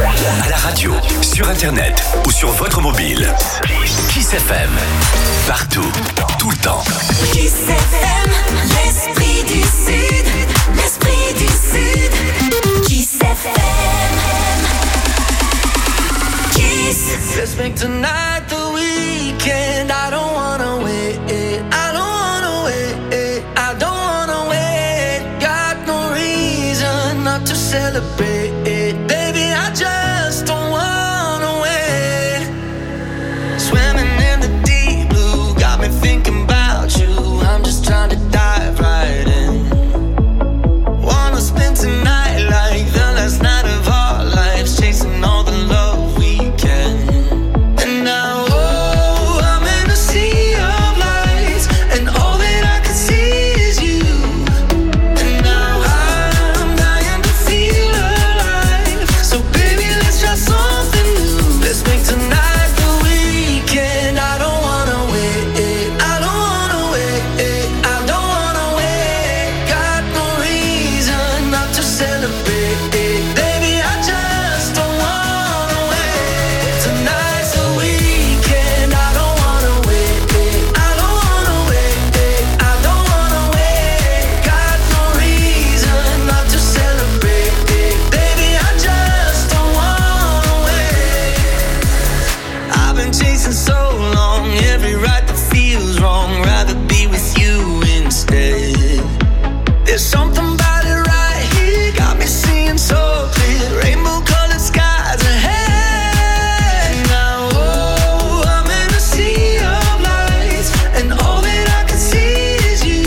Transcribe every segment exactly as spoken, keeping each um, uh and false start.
À la radio, sur internet ou sur votre mobile. Kiss F M. Partout, tout le temps. Kiss F M, l'esprit du Sud. L'esprit du Sud. Kiss F M. Kiss. Let's make tonight the weekend. I don't wanna wait. I don't wanna wait. I don't wanna wait. Got no reason not to celebrate. Baby, I just don't wanna wait. Swimming in the deep blue, got me thinking about you. I'm just trying to dive right in. Wanna spend tonight like the last night of our lives, chasing all the love we can. And now, oh, I'm in a sea of lights, and all that I can see is you. And now I'm dying to feel alive. So baby, let's try something new. Let's make tonight the weekend. I don't wanna wait. I don't wanna wait. I don't wanna wait. Got no reason not to celebrate. Baby, I just don't wanna wait. Tonight's the weekend. I don't wanna wait. I don't wanna wait. I don't wanna wait. Got no reason not to celebrate. Baby, I just don't wanna wait. I've been chasing so long, every right that feels wrong. Rather be with you instead. There's something about it right here, got me seeing so clear. Rainbow colored skies ahead. Now, oh, I'm in a sea of lights, and all that I can see is you.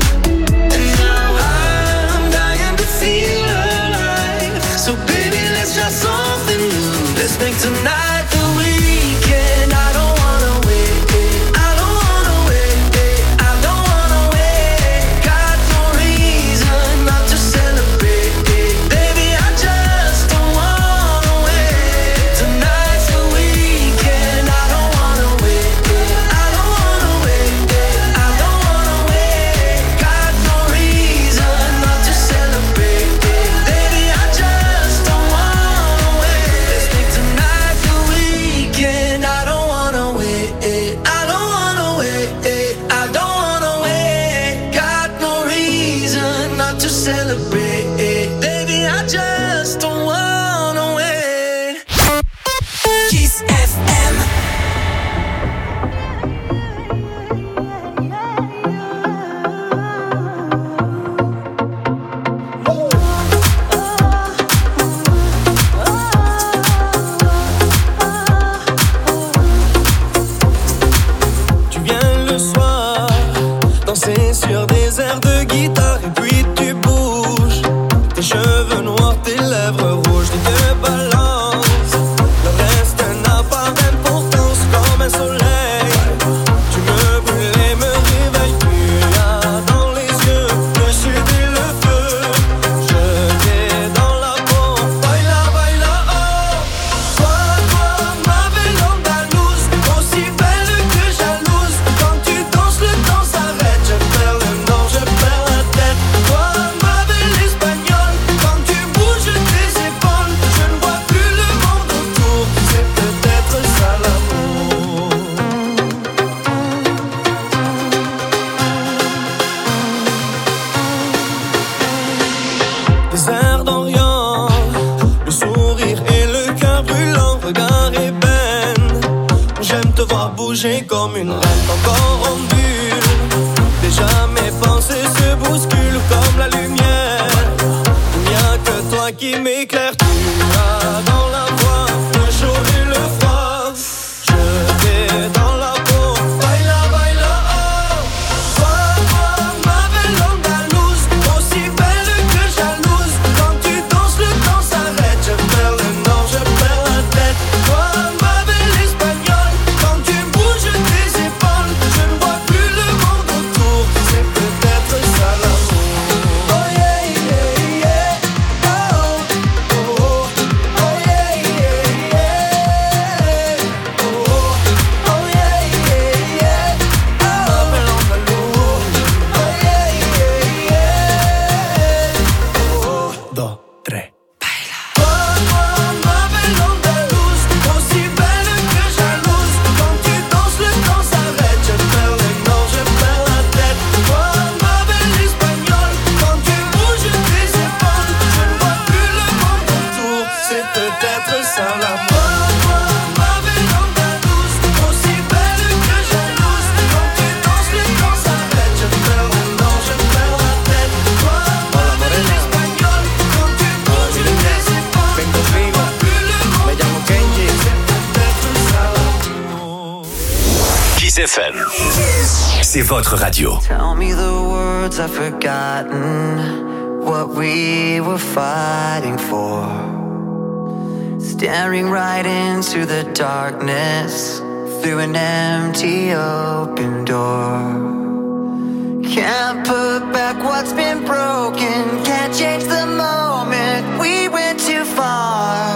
And now I'm dying to feel alive. So baby, let's try something new. Let's make tonight the weekend. I don't wanna wait. I don't wanna wait. I don't wanna wait. Got no reason not to celebrate. Baby, I just don't wanna wait. Tonight's the weekend. I don't wanna wait. I don't wanna wait. I don't wanna wait. Got no reason not to celebrate. Baby, I just don't wanna wait. Let's make tonight the weekend. I don't wanna wait. I don't wanna wait. I don't wanna wait. Got no reason not to celebrate. Baby, I just don't wanna wait. Kiss F M. Tu viens le soir, danser sur des airs de guitare, et puis tu bouges. Tes cheveux noirs, tes lèvres rouges, tes yeux balancent. Le reste n'a pas d'importance, comme un soleil. Tu me brûles et me réveilles. Tu as dans les yeux le sud et le feu. Je t'ai dans la peau. Baila, baila, oh. Toi, toi, ma belle andalouse, aussi belle que jalouse. Quand tu danses, le temps s'arrête. Je perds le nord, je perds la tête. Toi, ma belle espagnole, quand tu bouges tes épaules, je ne vois plus le monde autour. C'est peut-être ça l'amour. Des airs d'Orient, le sourire et le cœur brûlant, regard ébène. J'aime te voir bouger comme une reine, encore en bulle. Déjà mes pensées se bousculent comme la lumière. Il n'y a que toi qui m'éclaire. Tu as dans la voix le chaud et le froid. Je t'ai dans la peau. Baila, baila, oh. Toi, toi, ma belle andalouse, aussi belle que jalouse. Quand tu danses, le temps s'arrête. Je perds le nord, je perds la tête. Toi, ma belle espagnole, quand tu bouges tes épaules, je ne vois plus le monde autour. C'est peut-être ça l'amour. Oh yeah, yeah, yeah. Oh, oh, oh, oh yeah, yeah, yeah. Oh, oh, oh yeah, yeah, yeah. Oh, ma belle andalouse. Oh yeah, yeah, yeah. Oh, dos, tres. Toi, toi, ma belle F M. C'est votre radio. Tell me the words I've forgotten, what we were fighting for. Staring right into the darkness, through an empty open door. Can't put back what's been broken, can't change the moment we went too far.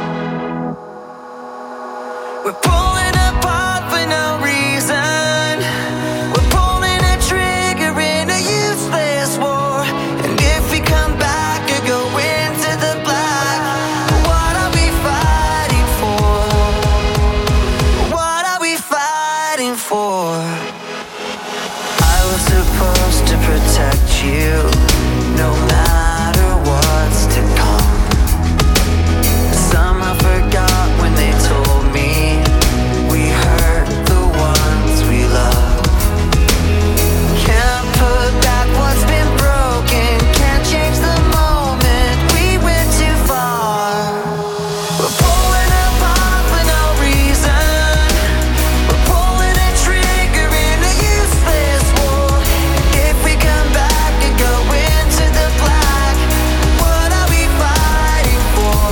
We're pulling apart for no reason. We're pulling a trigger in a useless war. And if we come back or go into the black, what are we fighting for? What are we fighting for? I was supposed to protect you, no matter what's to come. Somehow forgot when they told me we hurt the ones we love. Can't put back what's been broken, can't change the moment we went too far. We're pulling apart for no reason. We're pulling a trigger in a useless war. If we come back and go into the black, what are we fighting for?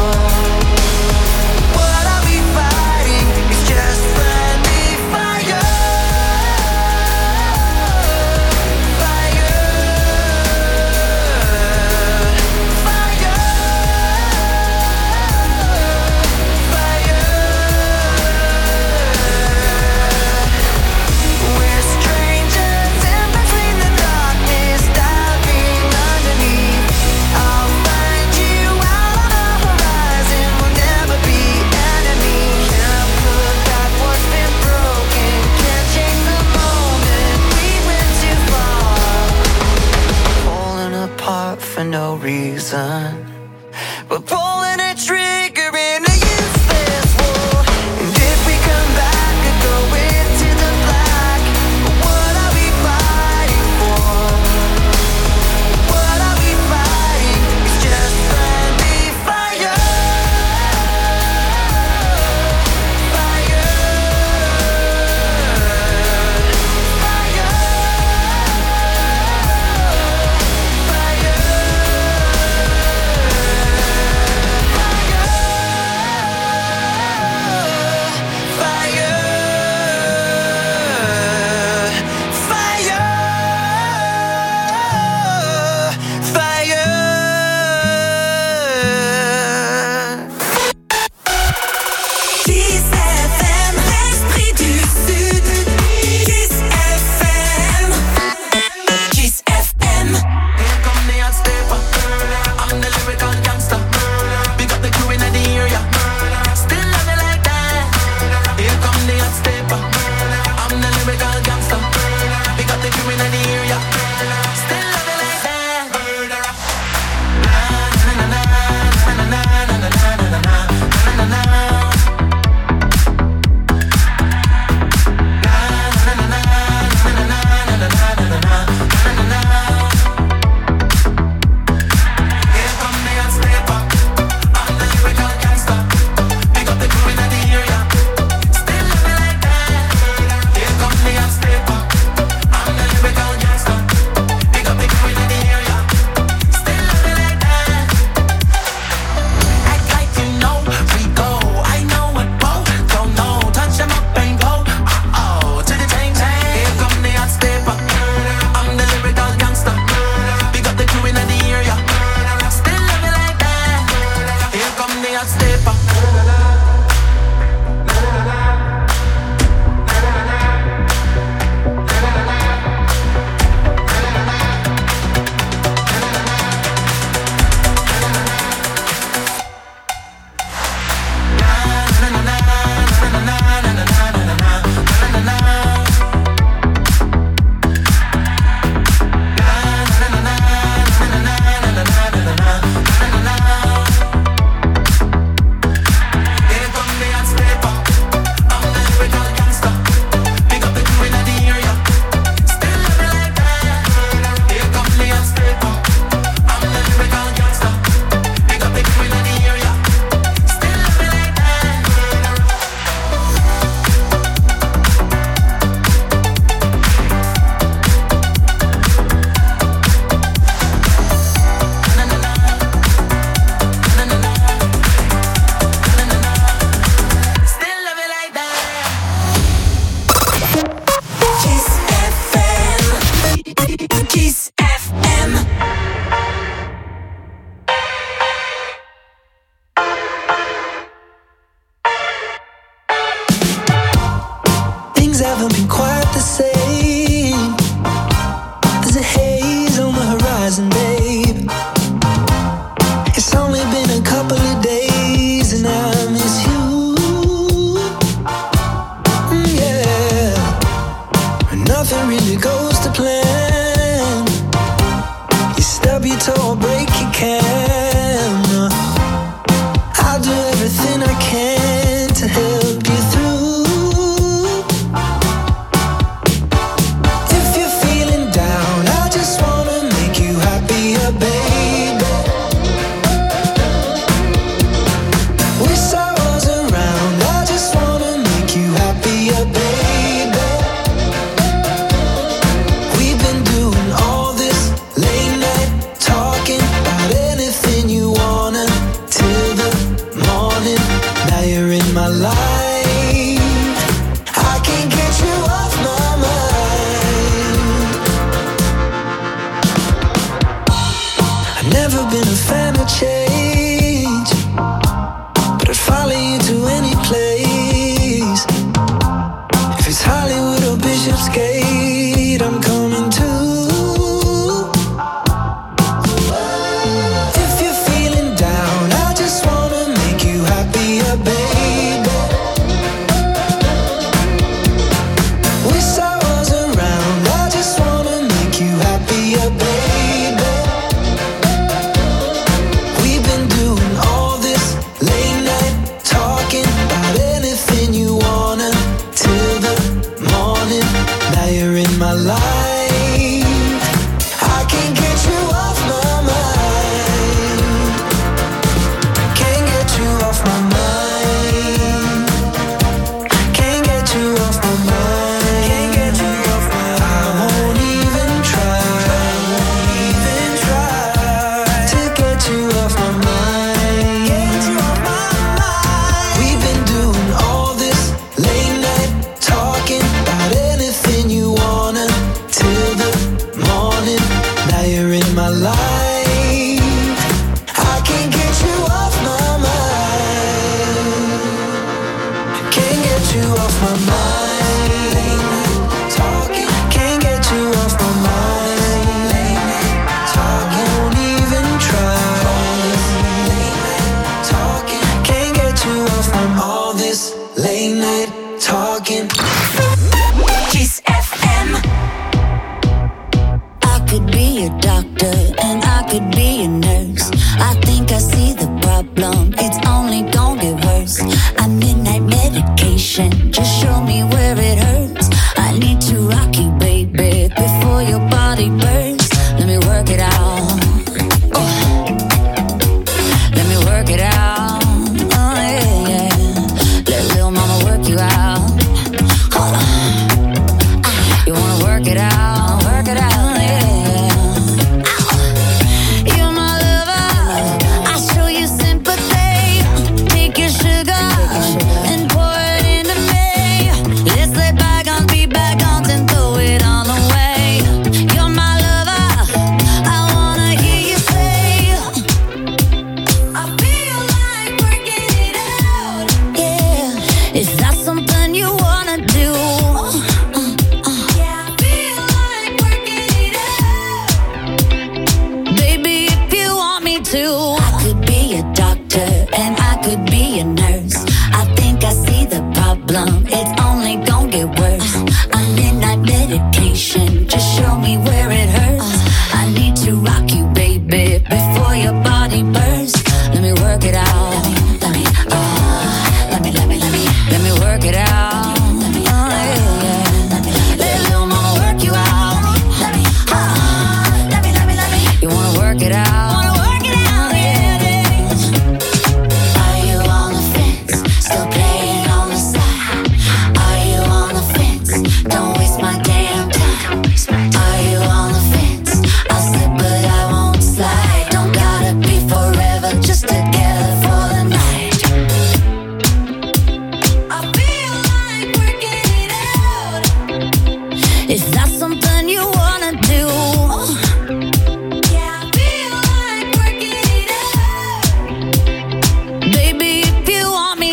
What are we fighting? It's just friendly fire. Fire. Fire. Fire. We're strangers in between the darkness, diving underneath. I'll find you out on the horizon, we'll never be enemies. Can't put back what's been broken, can't change the moment we went too far. Falling apart for no reason. We're pulling a trigger in a useless war. And if we come back and go into the black, what are we fighting for? What are we fighting? It's just friendly fire. Fire. Fire. Fire.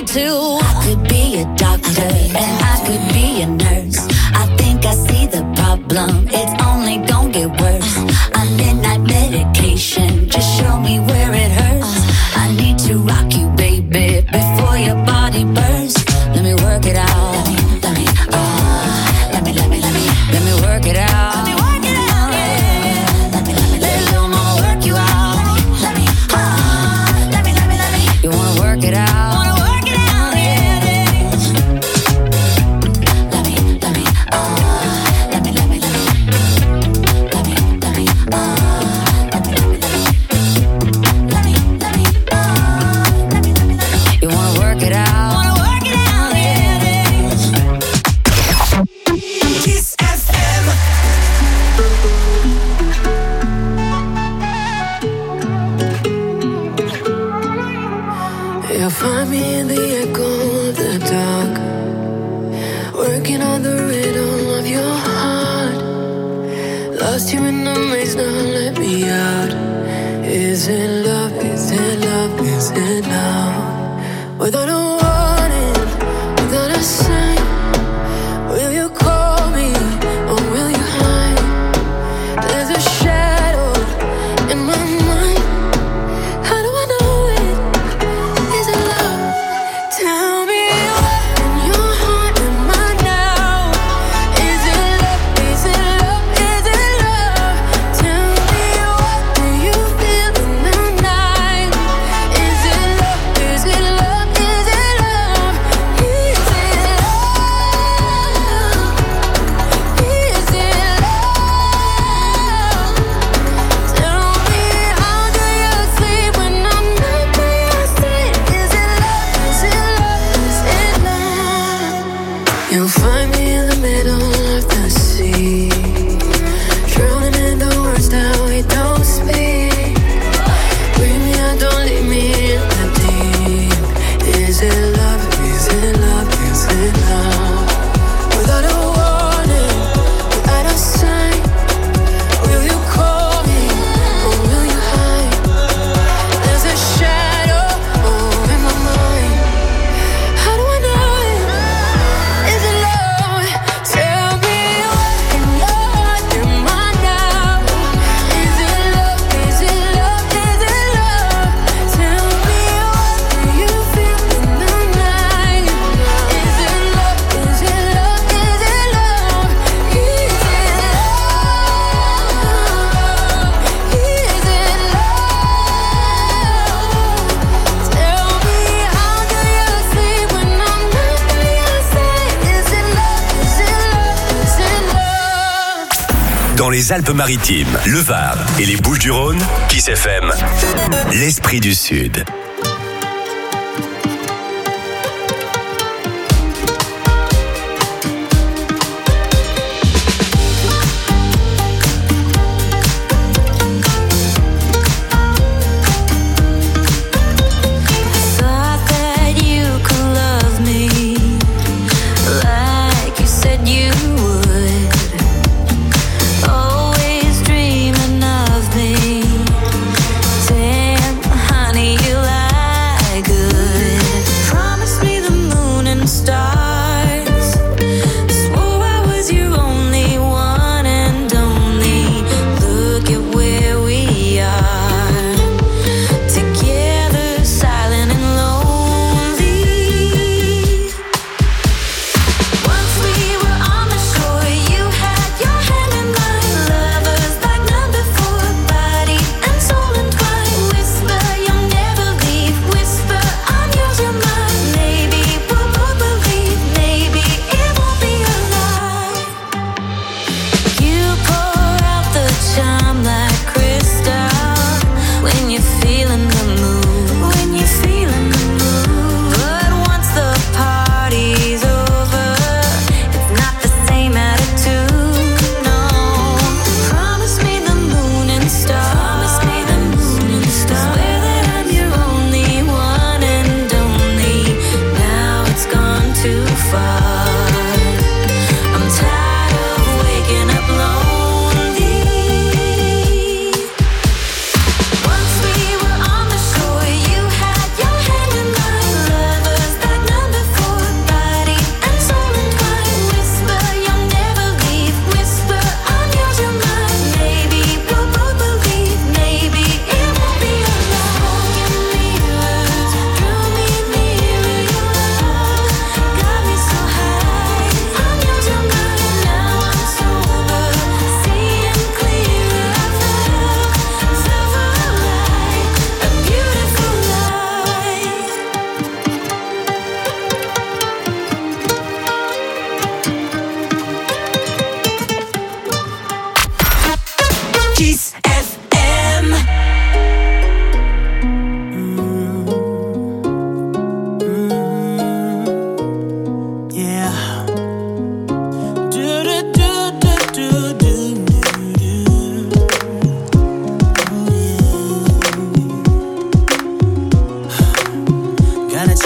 to. I could be a doctor and I could be a nurse. I think I see the problem, it's only gonna get worse. I midnight medication, just show me where it hurts. I need to rock you, baby, before your body bursts. Let me work it out. Let me, let me, uh, let me, let me, let me, let me work it out. Let me work it out. Yeah. Let me, let me, let me, little mama work you out. Let me, uh, let me, let me, let me. You wanna work it out? Wanna work it out? Yeah. Let me, let me, uh, let me, let me, let me, let me, let me, uh, let me, let me, let me, let me, let me, uh, let me, let me, let me. You wanna work it out? You'll find me in the echo of the dark, working on the rhythm of your heart. Lost you in the maze, now let me out. Is it love, is it love, is it love? Without a warning, without a sign, will you call me or will you hide? There's a shadow in my mind. How do I know it? Is it love? Tell me what in your heart am I now? Is it love? Is it love? Is it love? Tell me what do you feel in the night? Is it love? Is it love? Is it love? Is it love? Is it love? Tell me how do you sleep when I'm not by your side? Is it love? Is it love? Is it love? You'll find me in the middle of the sea, drowning in the words that we don't speak. Bring me out, don't leave me in the deep. Is it love? Is it love? Is it love? Without a warning, without a sign, will you call me or will you hide? There's a shadow over my mind. How do I know it? Is it love? Tell me what in your heart am I now? Is it love? Is it love? Is it love? Tell me what do you feel in the night? Is it love? Is it love? Is it love? Is it love? Is it love? Tell me how do you sleep when I'm not by your side? Is it love? Is it love? Is it love? Dans les Alpes-Maritimes, le Var et les Bouches-du-Rhône, Kiss F M, l'Esprit du Sud. Thought that you could love me like you said you would. Always dreaming of me. Damn, honey, you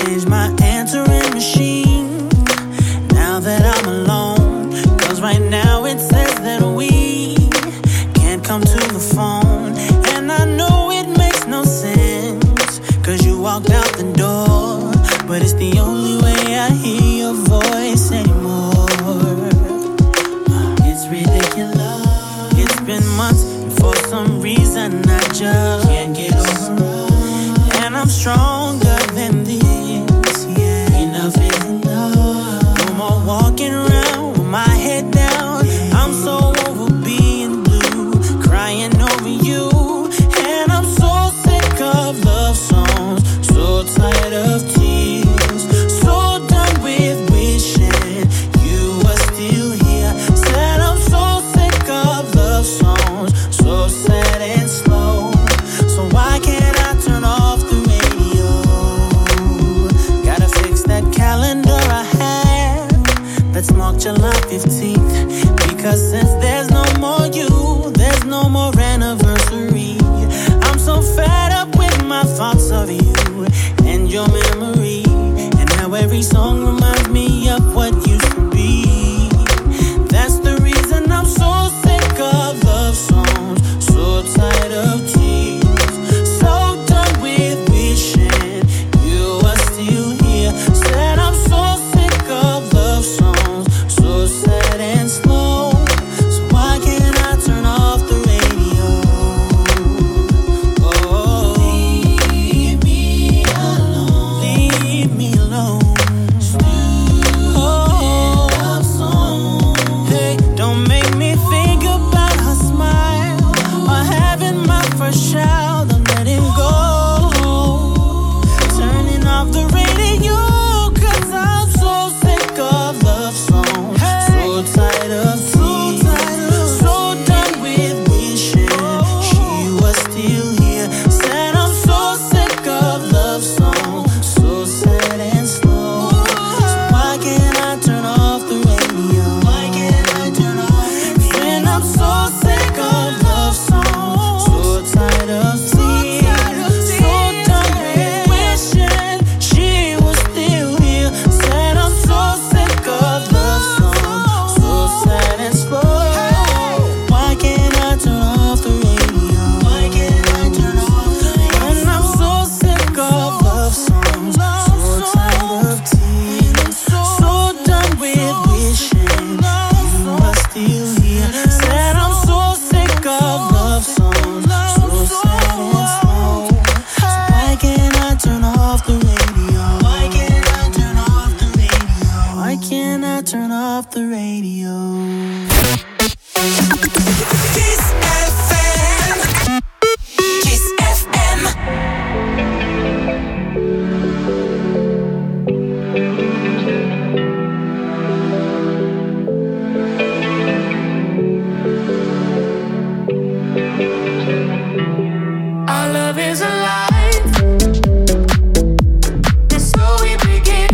change my answering machine now that I'm alone. Cause right now it says that we can't come to the phone. And I know it makes no sense, cause you walked out the door. But it's the only way I hear your voice anymore. It's ridiculous. It's been months, and for some reason I just can't get over it. And I'm stronger than this, yeah. Enough is enough. No more walking around with my head down. I'm so over being blue, crying over you. And I'm so sick of love songs, so tired of tears, so done with wishing you were still here. Said I'm so sick of love songs, so sad and slow. So why can't I turn off the radio? Gotta fix that calendar I have that's marked July fifteenth. Because since there's no more you, there's no more anniversary. I'm so fed up with my thoughts of you and your memory, and how every song reminds me of what used to be. That's the reason I'm so sick of love songs, so tired of tears, so done with wishing you were still here. Said I'm so sick of love songs, so sad and slow. So why can't I turn off the radio? Oh, leave me alone. Leave me alone. Oh, love song. Hey, don't make me think about her smile or having my first child. I'm letting go, turning off the radio, cause I'm so sick of love songs, so tired of tears, so done with wishing she was still here. Said I'm so sick of love songs, so sad and slow. So why can't I turn off the radio? Why can't I turn off the radio? When I'm so sick of love songs, so tired of tears, so done with wishing she was still here. Said I'm so sick of love songs, so sad and slow. Why can't I turn off the radio? Why can't I turn off the radio? When I'm so sick of love songs, so tired of tears, so done with wishing you were still here. Said I'm so sick of love songs, so sad and slow. So why can't I turn off the radio? Why can't I turn off the radio? Why can't I turn off the radio? Kiss F M. Kiss F M. Our love is alive, and so we begin.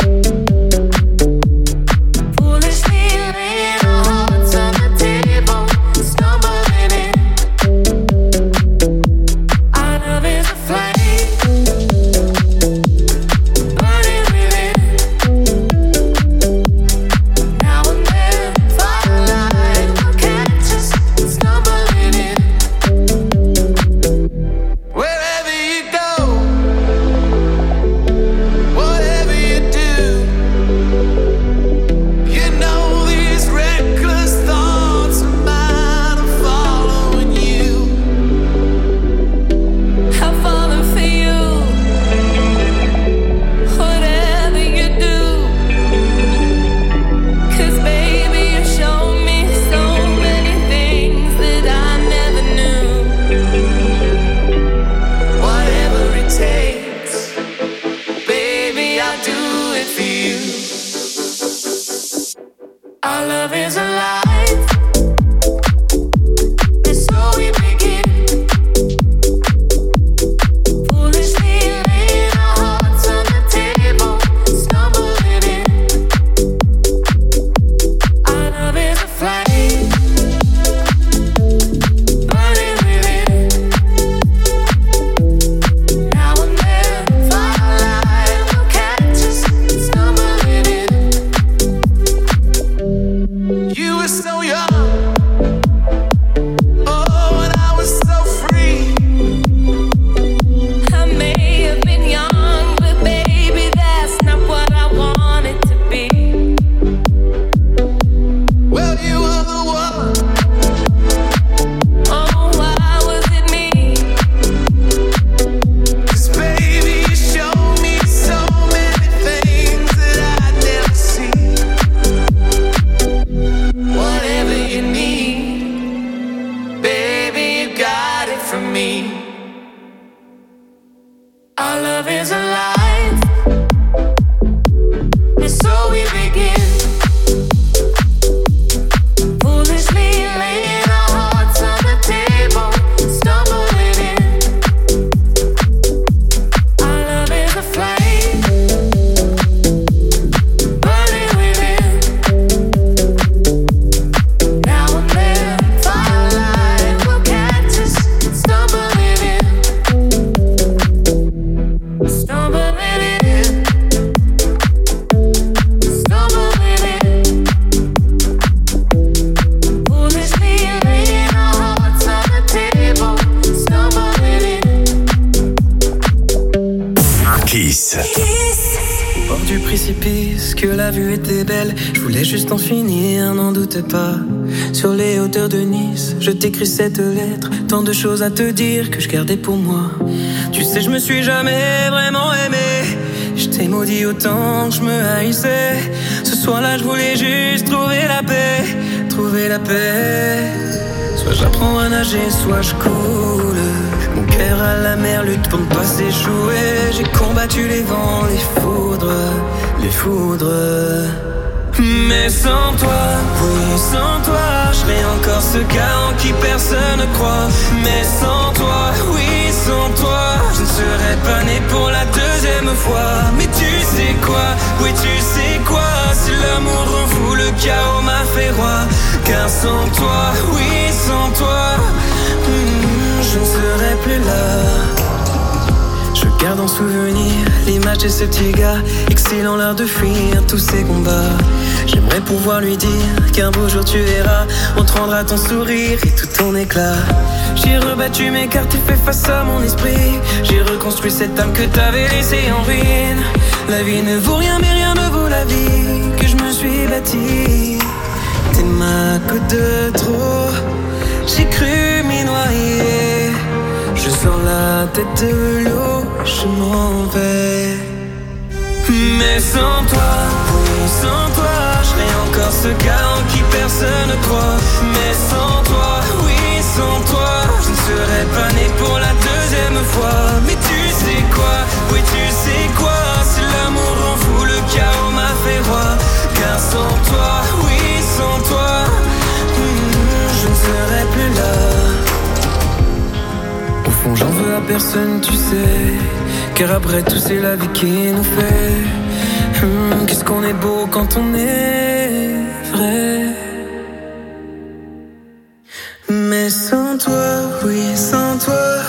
Foolishly laying our hearts on the table, stumbling in. Our love is a flame, burning within. Now and then, firelight will catch us stumbling in. Wherever you go, whatever you do, you know these reckless thoughts of mine are following you. I'm falling for you. Whatever you do, 'cause baby you show me so many things that I never knew. Whatever it takes, baby, I'll do it for you. Our love is alive, and so we begin. Foolishly laying our hearts on the table, stumbling in. Our love is a flame, burning within. Now and then, firelight will catch love is alive. And so we begin. Foolishly laying our hearts on the table, stumbling in. Our love is a flame, burning within. Now and then, firelight will catch us, stumbling in. Stumbling in. Stumbling in. Foolishly laying our hearts on the table, stumbling in. Kiss. Au bord du précipice, que la vue était belle. Je voulais juste en finir, n'en doute pas. Sur les hauteurs de Nice, je t'écris cette lettre. Tant de choses à te dire que je gardais pour moi. Tu sais, je me suis jamais vraiment aimé. Je t'ai maudit autant que je me haïssais. Ce soir-là, je voulais juste trouver la paix. Trouver la paix. Soit j'apprends à nager, soit je coule. Mon cœur à la mer lutte pour ne pas s'échouer. J'ai combattu les vents, les foudres, les foudres. Mais sans toi, oui, sans toi, je serais encore ce gars en qui personne ne croit. Mais sans toi, oui, sans toi, je ne serais pas né pour la deuxième fois. Mais tu sais quoi, oui, tu sais quoi, si l'amour rend fou, le chaos m'a fait roi. Car sans toi, oui, sans toi, hmm, je ne serais plus là. Je garde en souvenir l'image de ce petit gars, excilant l'art de fuir tous ces combats. J'aimerais pouvoir lui dire qu'un beau jour tu verras, on te rendra ton sourire et tout ton éclat. J'ai rebattu mes cartes et fait face à mon esprit. J'ai reconstruit cette âme que t'avais laissée en ruine. La vie ne vaut rien mais rien ne vaut la vie que je me suis bâtie. T'es ma goutte de trop, j'ai cru m'y noyer. Je sors la tête de l'eau, je m'en vais. Mais sans toi, oui, sans toi, je serais encore ce gars en qui personne ne croit. Mais sans toi, oui, sans toi, je ne serais pas né pour la deuxième fois. Mais tu sais quoi, oui, tu sais quoi, si l'amour rend fou, le chaos m'a fait roi. Car sans toi, oui, sans toi, hmm, je ne serais plus là. Au fond j'en veux à personne, tu sais. Car après tout c'est la vie qui nous fait hum, qu'est-ce qu'on est beau quand on est vrai. Mais sans toi, oui sans toi.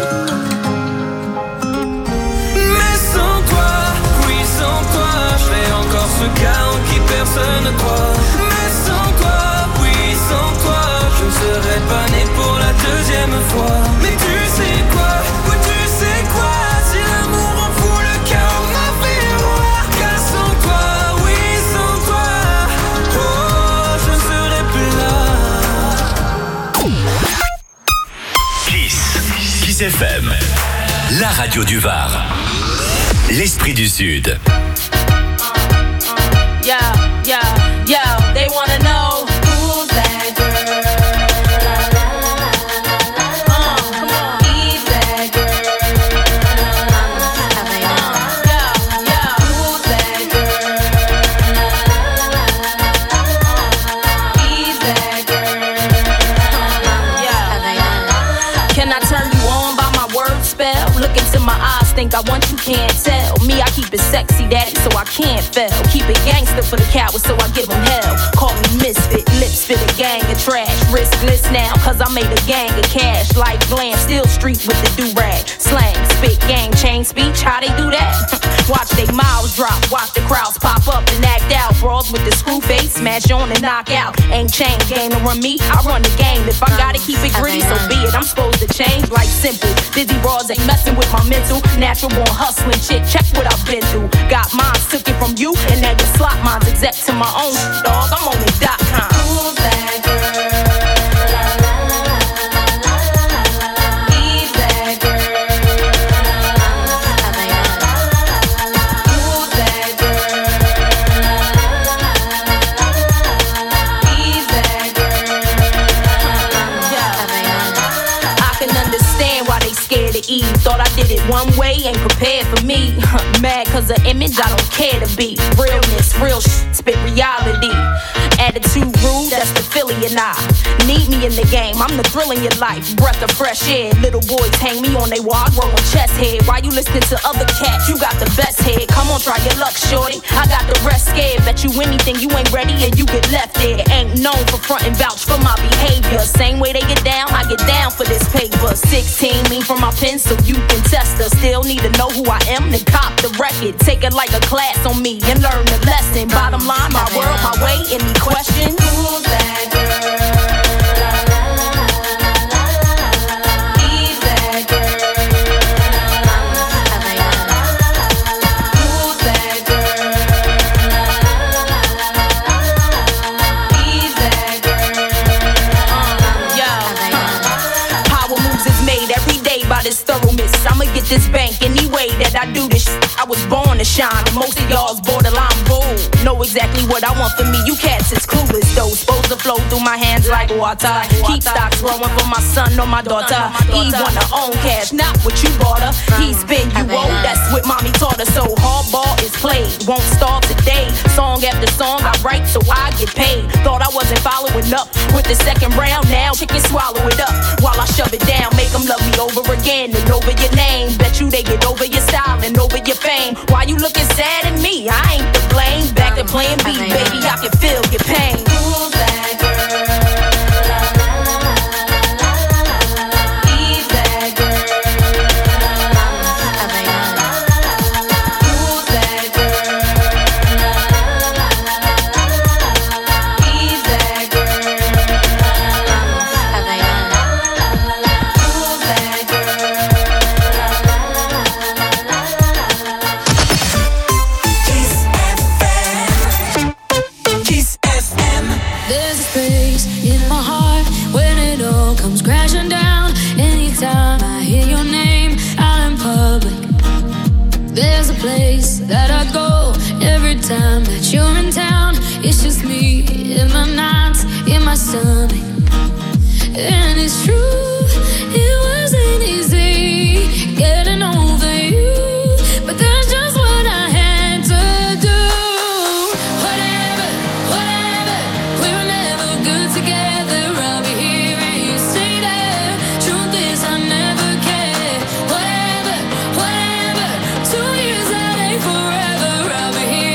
Mais sans toi, oui sans toi, je serais encore ce gars en qui personne ne croit. Mais sans toi, oui sans toi, je ne serais pas né pour la deuxième fois. Mais tu sais quoi, oui tu sais quoi, si l'amour en fout le chaos m'a fait roi. Car sans toi, oui sans toi, oh je ne serais plus là. Kiss. Kiss F M. La radio du Var. L'esprit du Sud. Yo, yo, yo, they wanna know who's that girl. Uh, come on, he's that girl. Uh, yo, yo, who's that girl? He's that girl. Yeah. Can I turn you on by my word spell? Look into my eyes, think I want you, can't tell. Me, I keep it sexy, daddy, so I can't fail. Keep it gangster for the cowards, so I give them hell. Call me misfit, lips fit a gang of trash. Riskless now, cause I made a gang of cash. Like glam, still street with the do-rag. Slang, spit, gang, chain speech, how they do that? Watch they mouths drop, watch the crowds pop up and act out. Brawls with the screw face, smash on and knock out. Ain't chain game to run me, I run the game. If I gotta keep it gritty, so be it. I'm supposed to change like simple. Dizzy bras ain't messing with my mental. Natural born hustling shit, check what I've been through. Got mine, took it from you, and now you slot mines. Except to my own dog, I'm on it dot com. Who's that girl? He's that girl. Who's that girl? He's that girl. Yeah. I can understand why they scared to eat. Thought I did it one way ain't prepared for me. Mad cause the image I don't care to be. Realness, real shit, spit reality. Attitude rude, that's the Philly and I. Need me in the game, I'm the thrill in your life. Breath of fresh air, little boys hang me on they wall, I grow on chest head. Why you listening to other cats? You got the best head. Come on, try your luck, shorty. I got the rest scared. Bet you anything, you ain't ready and you get left there. Ain't known for front and vouch for my behavior. Same way they get down, I get down for this paper. sixteen, mean from my pen so you can test her. Still need to know who I am, then cop the record. Take it like a class on me and learn the lesson. Bottom line, my world, my way, any questions? Who's that girl? This thoroughness, I'ma get this bank any way that I do this. I was born to shine, and most of y'all's borderline bull. Know exactly what I want for me. You cats is clueless though. Supposed to flow through my hands like water. Keep stocks growing for my son or my daughter. Eve wanna own cash, not what you bought her. He spin you old, that's what mommy taught her. So hardball is played, won't start today. Song after song I write so I get paid. Thought I wasn't following up with the second round. Now chicken swallow it up while I shove it down. Make them love me over again and over your name. Bet you they get over your style and over your fame. Why you looking sad at me? I ain't to blame. Back to playing B, baby, I can feel your pain. Who's that girl? Time that you're in town, it's just me in my nights, in my stomach. And it's true, it wasn't easy getting over you, but that's just what I had to do. Whatever, whatever, we were never good together. I'll be here and you stay there. Truth is I never cared. Whatever, whatever, two years that ain't forever. I'll be here.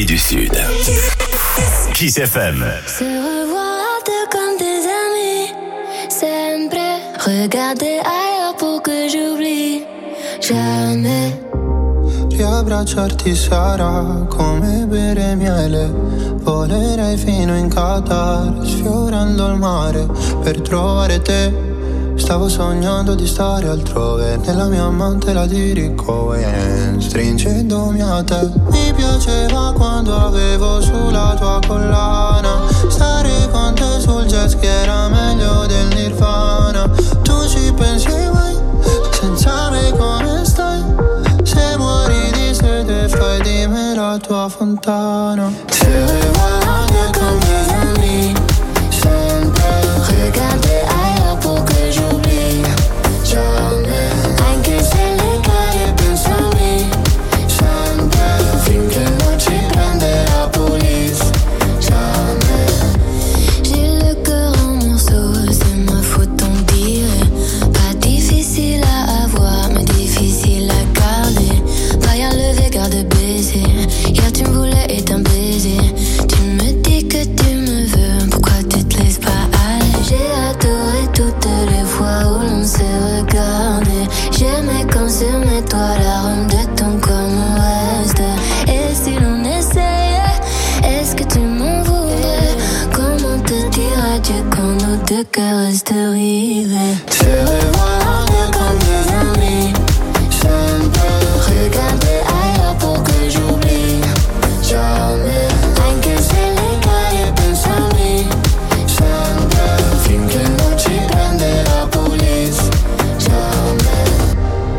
l'esprit du Sud. Kiss F M. Se revoir deux comme des amis, sempre regarder ailleurs pour que j'oublie jamais. Riabbracciarti sarà come bere miele, volerei fino in Qatar, sfiorando il mare per trovare te. Stavo sognando di stare altrove, nella mia mantela di Ricohen, stringendomi a te. Mi piaceva quando avevo sulla tua collana, stare con te sul jet ski era meglio del Nirvana. Tu ci pensi mai, senza me come stai? Se muori di sete fai di me la tua fontana. Se guardi con mes amis, sempre regarder ailleurs pour que j'oublie jamais. Anche se le cade penso a me, sempre finché non ci prende la police. Jamais. J'ai le cœur en morceaux, c'est ma faute on dirait. Pas difficile à avoir, mais difficile à garder. Pas à lever, garde baiser. Hier tu me voulais et t'un baiser. Tu me dis que tu me veux, pourquoi tu te laisses pas aller? J'ai adoré toutes les fois où l'on s'est regardé. J'aimais quand sur mes toits l'arôme de ton corps me reste. Et si l'on essayait, est-ce que tu m'en voudrais? Comment te dire adieu quand nos deux cœurs restent rivés? Se revoir comme des amis, sempre Regarder ailleurs pour que j'oublie jamais. anche se le cade penso a me, sempre finché non ci prende la police. Jamais.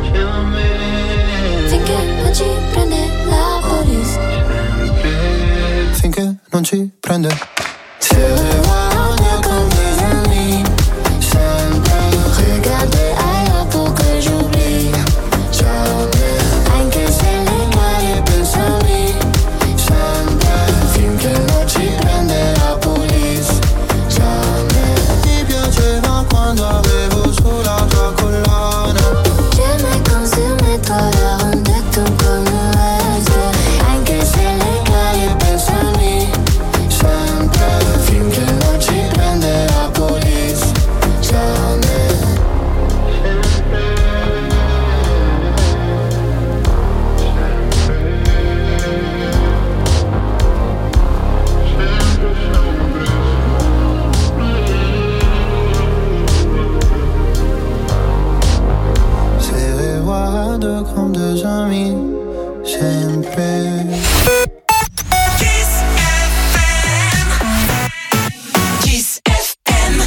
Finché non ci prende la police. Finché non ci prende. Se revoir comme des amis, sempre Regarder ailleurs pour que j'oublie jamais. Anche se le cade penso a me, sempre finché non ci prende la police. Jamais. Mi piaceva quando avevo sulla tua collana, J'aimais quand sur mes toits l'arôme de ton corps me reste. anche se le cade penso a me, sempre finché non ci prende la police. Jamais. Se guardo con deux amis, sempre. Kiss F M. Kiss F M.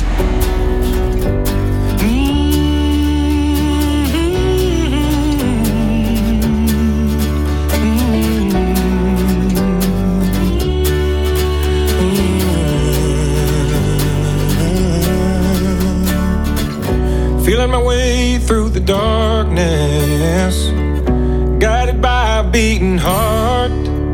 Feeling my way through the darkness, guided by a beating heart.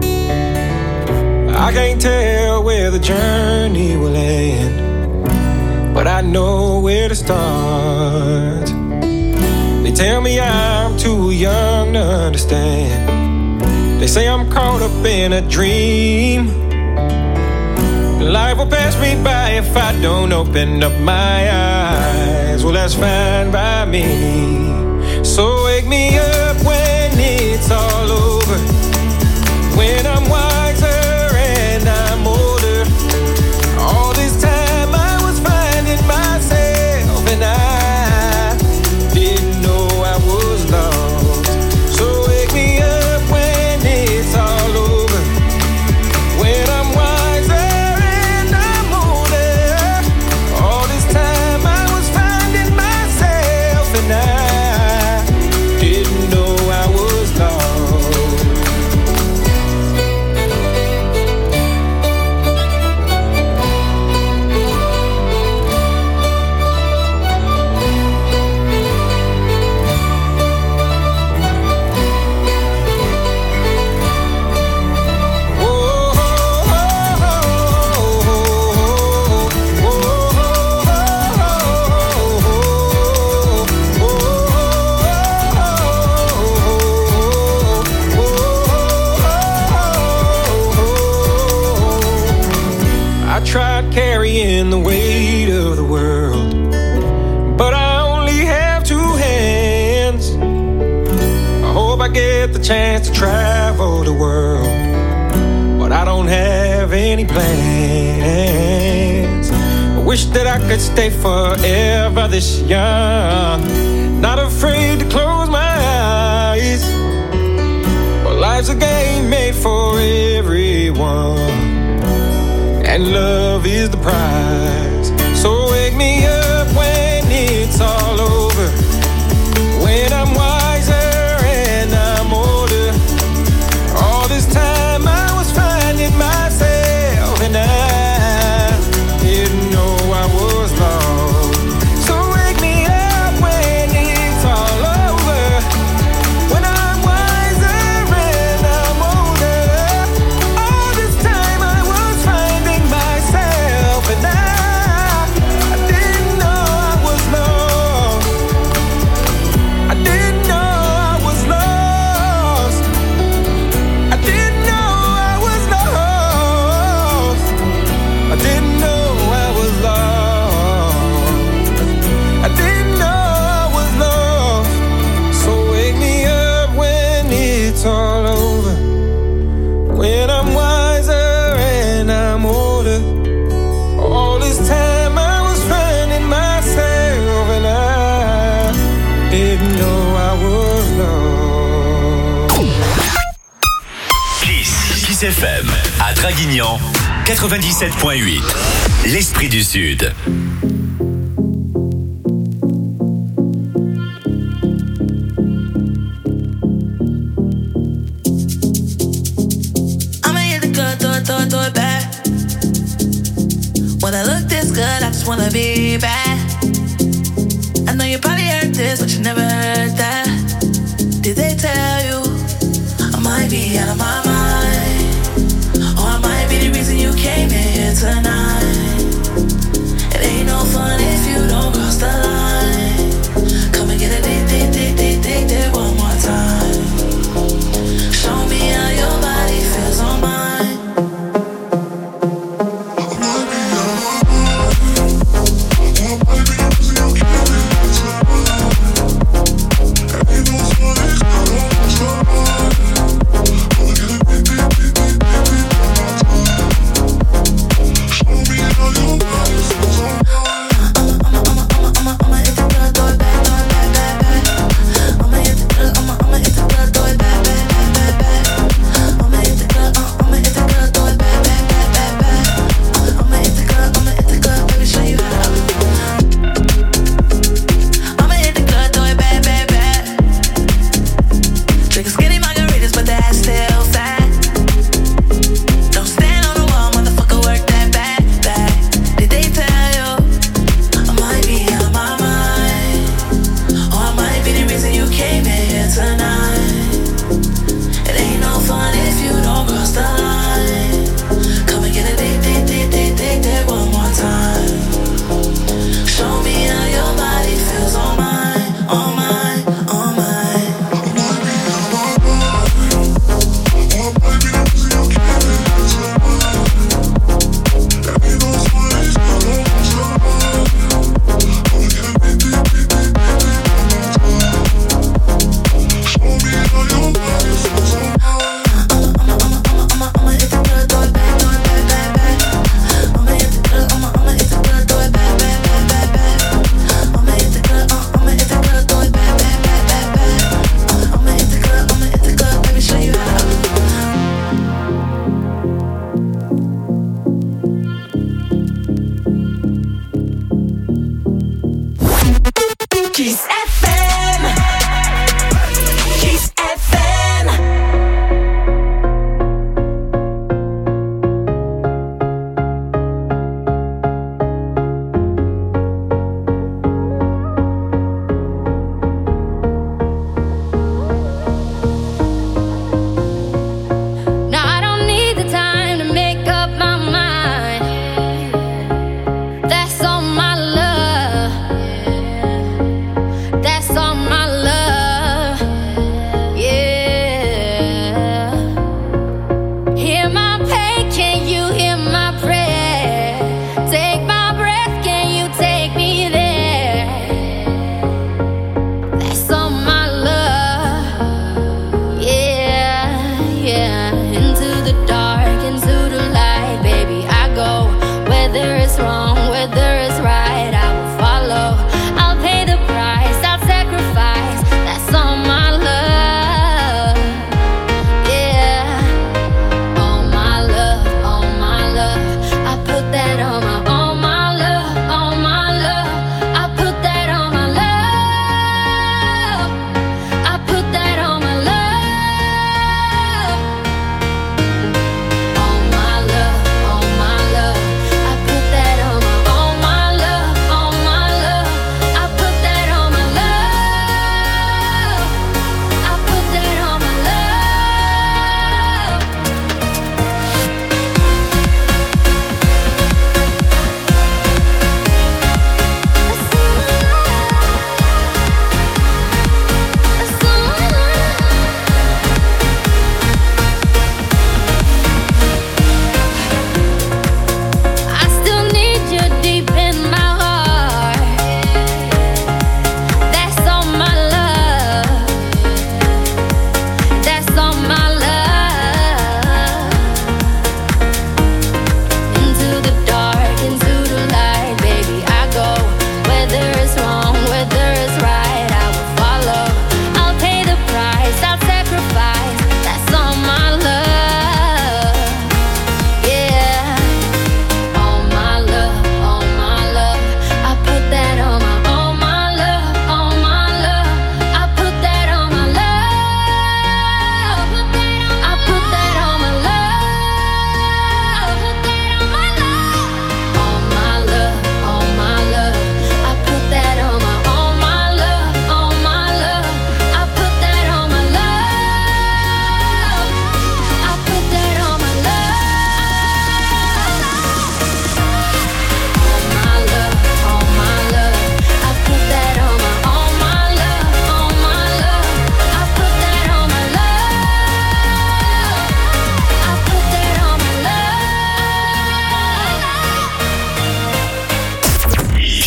I can't tell where the journey will end, but I know where to start. They tell me I'm too young to understand. They say I'm caught up in a dream. Life will pass me by if I don't open up my eyes. Well, that's fine by me. So wake me up when it's all over, when I'm wiser and I'm older. All this time I was finding myself and I didn't know I was lost. So wake me up when it's all over, when I'm wiser and I'm older. All this time I was finding myself and I didn't know I was lost. tried carrying the weight of the world, but I only have two hands. I hope I get the chance to travel the world, but I don't have any plans. I wish that I could stay forever this young, not afraid to close my eyes. But life's a game made for everyone, and love is the prize. So wake me up when it's all over, when I'm wiser and I'm older. All this time I was finding myself, and I didn't know I was lost. So wake me up when it's all over, when I'm wiser and I'm older. All this time I was finding myself, and I, I didn't know I was lost. I didn't know I was lost. I didn't know I was lost. I didn't know I was lost. I didn't know I was lost. So wake me up when it's all over, when I'm wiser and I'm older. All this time I was finding myself, and I didn't know I was lost. Kiss. Kiss F M. À Draguignan, quatre-vingt-dix-sept point huit. L'Esprit du Sud. I'ma hit the good, throw it, throw it, throw it back. When I look this good, I just wanna be bad. I know you probably heard this, but you never heard that. Did they tell you I might be out of my mind? Or I might be the reason you came in here tonight. It ain't no fun if you don't cross the line. Come and get a dick, dick, dick, dick, dick, dick one more time. Show me how your body feels on mine. Show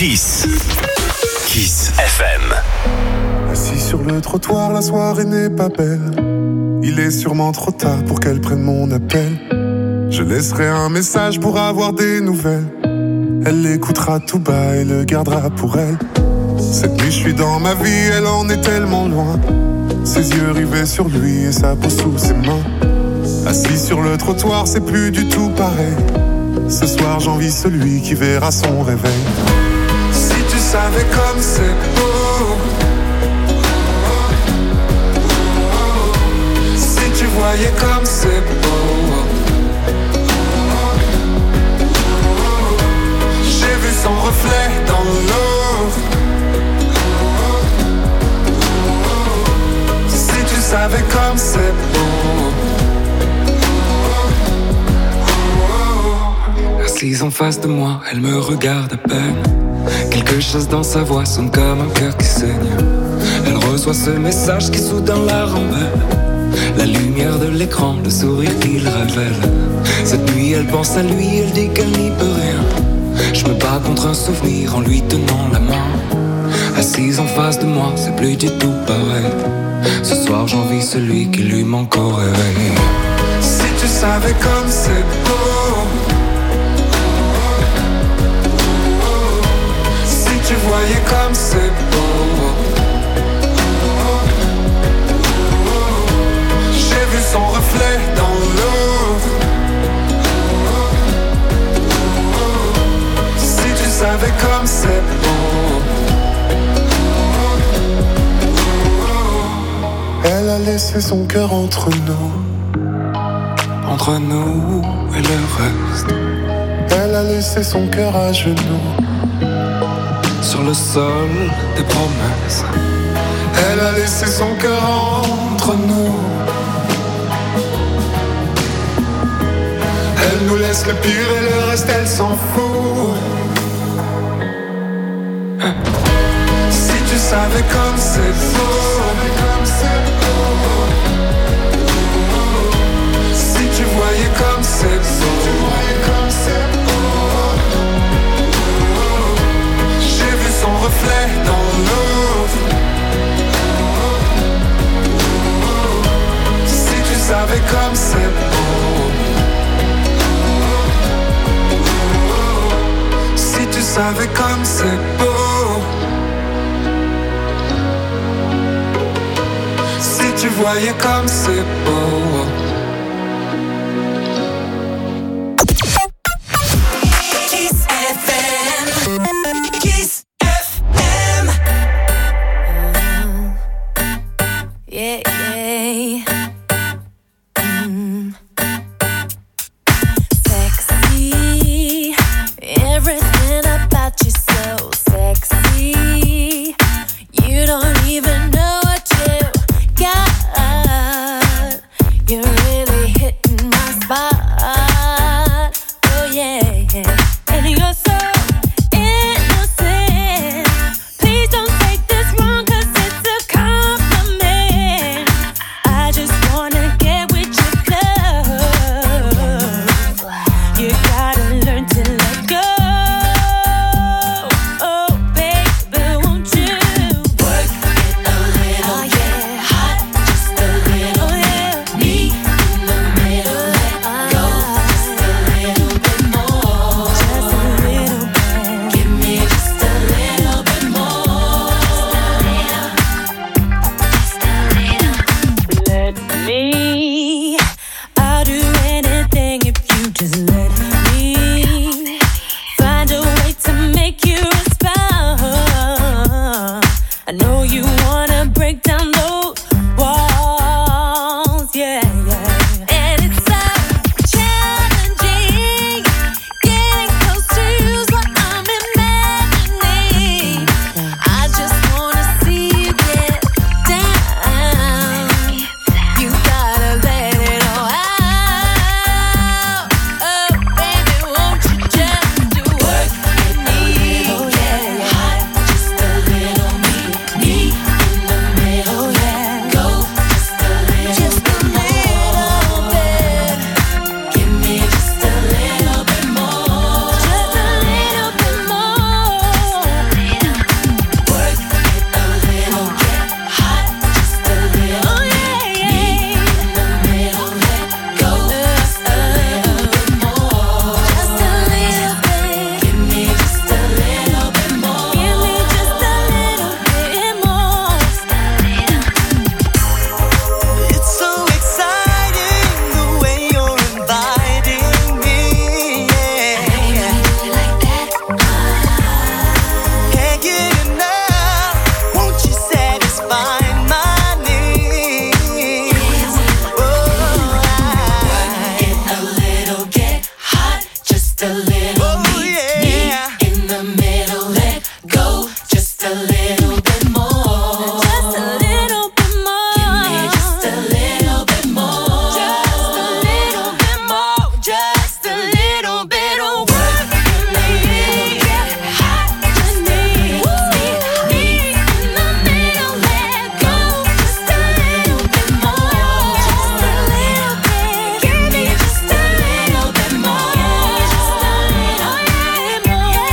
Kiss. Kiss F M. Assis sur le trottoir, la soirée n'est pas belle. Il est sûrement trop tard pour qu'elle prenne mon appel. Je laisserai un message pour avoir des nouvelles. Elle l'écoutera tout bas et le gardera pour elle. Cette nuit je suis dans ma vie, elle en est tellement loin. Ses yeux rivés sur lui et sa peau sous ses mains. Assis sur le trottoir, c'est plus du tout pareil. Ce soir j'envie celui qui verra son réveil. Si tu savais comme c'est beau, si tu voyais comme c'est beau, j'ai vu son reflet dans l'eau. Si tu savais comme c'est beau. Assise en face de moi, elle me regarde à peine. Quelque chose dans sa voix sonne comme un cœur qui saigne. Elle reçoit ce message qui soudain la rend belle. La lumière de l'écran, le sourire qu'il révèle. Cette nuit elle pense à lui, elle dit qu'elle n'y peut rien. Je me bats contre un souvenir en lui tenant la main. Assise en face de moi, c'est plus du tout pareil. Ce soir j'envie celui qui lui manque au réveil. Si tu savais comme c'est beau, si tu voyais comme c'est beau, j'ai vu son reflet dans l'eau. Si tu savais comme c'est beau. Elle a laissé son cœur entre nous, entre nous et le reste. Elle a laissé son cœur à genoux, sur le sol des promesses. Elle a laissé son cœur entre nous. Elle nous laisse le pire et le reste elle s'en fout. Si tu savais comme c'est beau, si tu voyais comme c'est beau, j'ai vu son reflet dans l'eau. Si tu savais comme c'est beau, si tu savais comme c'est beau, si tu voyais comme c'est beau. Kiss F M. Kiss F M. Yeah, yeah. Mm. Sexy. Everything about you so sexy. You don't even know what you got. You're a little oh, me, yeah. me in the middle. Let go just a little bit more. Just a little bit more. Give me just a little bit more. Just a little bit more. Just a little bit of work. Me, get hot, just a little bit. Me in the middle. Let go just a little bit more. Just a little bit. Give me just a little bit more. Just a little bit more.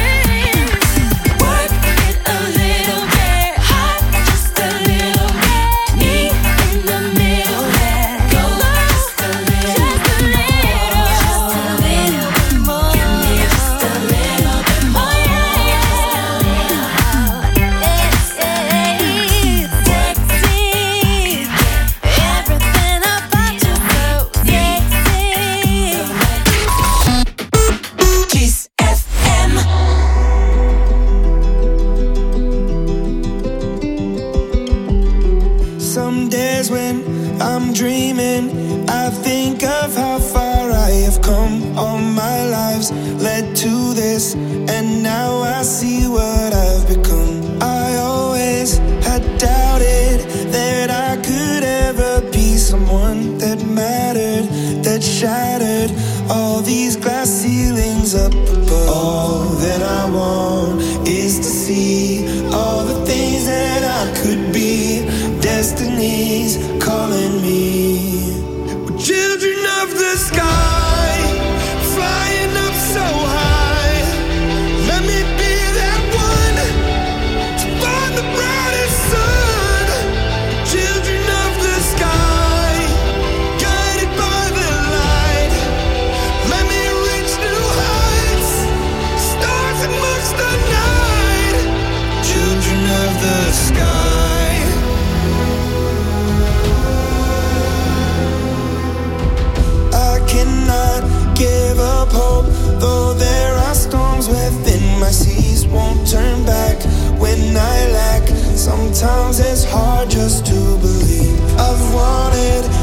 Work it a little bit hot, just a little bit. Me in the middle. Let go just a little, Just a little. just a little bit more. Give me just a little bit more. Everything about you so sexy. Kiss F M. Some days when I'm dreaming, I think of how far I have come. All my lives led to this, and now I see what I've become. I always had doubted that I could ever be someone that mattered, that shattered all these glass ceilings up above. All that I want is to see all the things that I could be. Destiny's calling me. We're children of the sky, flying up so high. Let me be that one to find the brightest sun. Children of the sky, guided by the light. Let me reach new heights, stars amongst the night. Children of the sky. I cannot give up hope, though there are storms within my seas. Won't turn back when I lack. Sometimes it's hard just to believe. I've wanted